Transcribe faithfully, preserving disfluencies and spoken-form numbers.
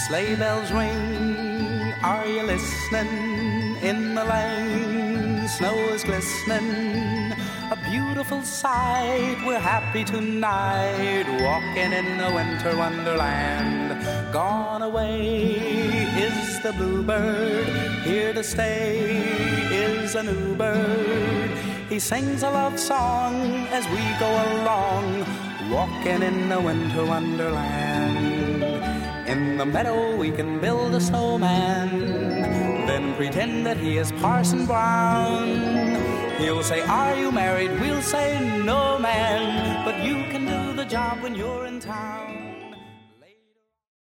Sleigh bells ring, are you listening? In the lane, snow is glistening. A beautiful sight, we're happy tonight, walking in a winter wonderland. Gone away is the bluebird, here to stay is a new bird. He sings a love song as we go along, walking in a winter wonderland. In the meadow we can build a snowman, then pretend that he is Parson Brown. He'll say, are you married? We'll say, no, man, but you can do the job when you're in town.